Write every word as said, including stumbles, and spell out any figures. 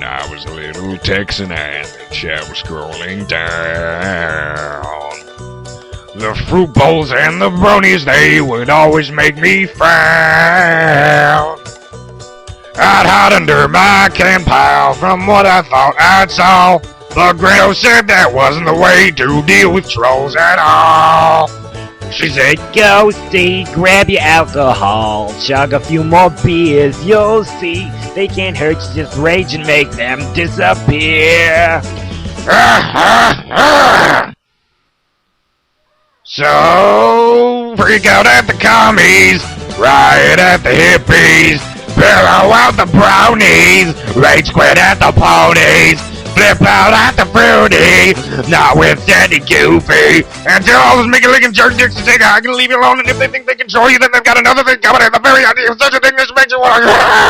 when I was a little Texan and I was scrolling down. The fruit bowls and the bronies, they would always make me frown. I'd hide under my can pile from what I thought I saw. But Grandma said that wasn't the way to deal with trolls at all. She said, Ghosty, grab your alcohol, chug a few more beers, you'll see. They can't hurt you, just rage and make them disappear. So, freak out at the commies, riot at the hippies, pillow out the brownies, rage quit at the ponies, flip out at the fruity, notwithstanding goofy, until all those Mickey-licking jerk dicks to take, I can leave you alone, and if they think they control you, then they've got another thing coming, and the very idea of such a thing that makes you want to